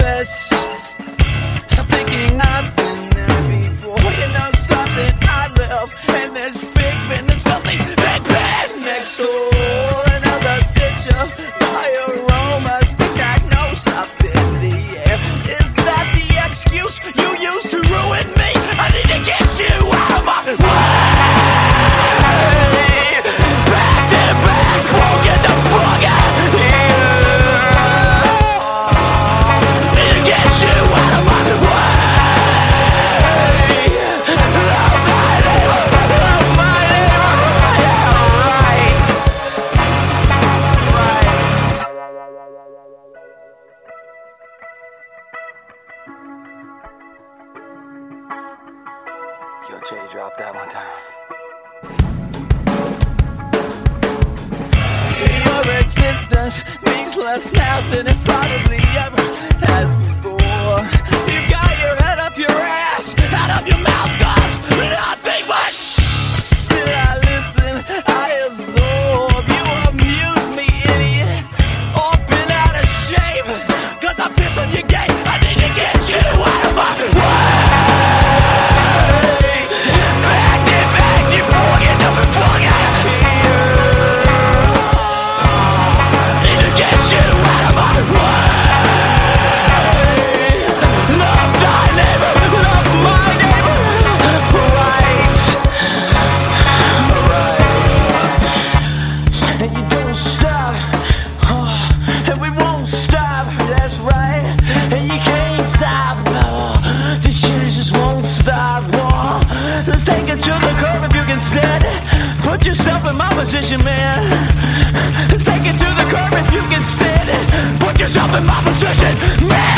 nervous. I'm thinking I've been there before. You know something, I live in this big business filthy big bed next door. Another stitch of my aromas, diagnose up in the air. Is that the excuse you use to ruin me? I need to get you out of my way. Back to back, won't get the fuck out of here. Need to get you out of my way. Yo, Jay, drop that one time. Your existence means less now than it probably ever has before. You got your head up your ass, out of your mouth comes nothing but Still I listen, I absorb. You amuse me, idiot. All been out of shape, 'cause I piss on your game. I need to get you out of my way. Put yourself in my position, man. Let's take it to the curb if you can stand it. Put yourself in my position, man.